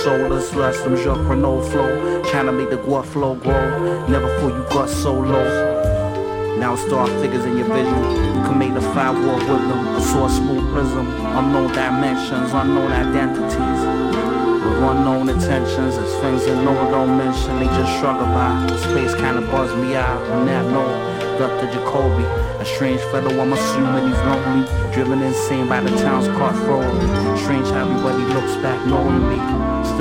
Soulless, less them Jacques Renault flow. Trying to make the guap flow grow. Never fool you got so low. Now star figures in your vision. You can make the firewall with them. A source smooth prism. Unknown dimensions, unknown identities. With unknown intentions, it's things that no one don't mention. They just shrug about. Space kinda buzzed me out. On that note, Dr. Jacoby. A strange fellow, I'm assuming he's lonely. Driven insane by the town's cutthroat. Strange how everybody looks back knowing me.